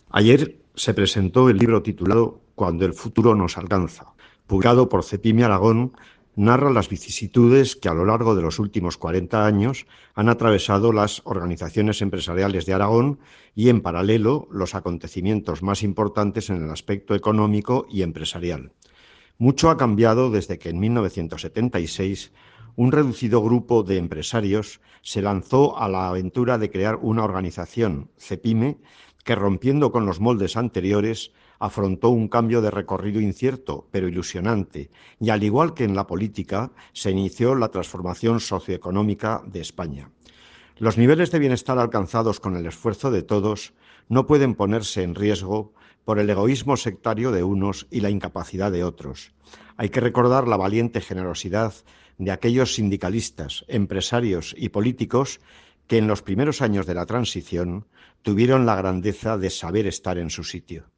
Ayer se presentó el libro titulado Cuando el futuro nos alcanza, publicado por Cepime Aragón. Narra las vicisitudes que a lo largo de los últimos 40 años han atravesado las organizaciones empresariales de Aragón y, en paralelo, los acontecimientos más importantes en el aspecto económico y empresarial. Mucho ha cambiado desde que en 1976 un reducido grupo de empresarios se lanzó a la aventura de crear una organización, Cepime, que, rompiendo con los moldes anteriores, afrontó un cambio de recorrido incierto, pero ilusionante, y al igual que en la política, se inició la transformación socioeconómica de España. Los niveles de bienestar alcanzados con el esfuerzo de todos no pueden ponerse en riesgo por el egoísmo sectario de unos y la incapacidad de otros. Hay que recordar la valiente generosidad de aquellos sindicalistas, empresarios y políticos que en los primeros años de la transición tuvieron la grandeza de saber estar en su sitio.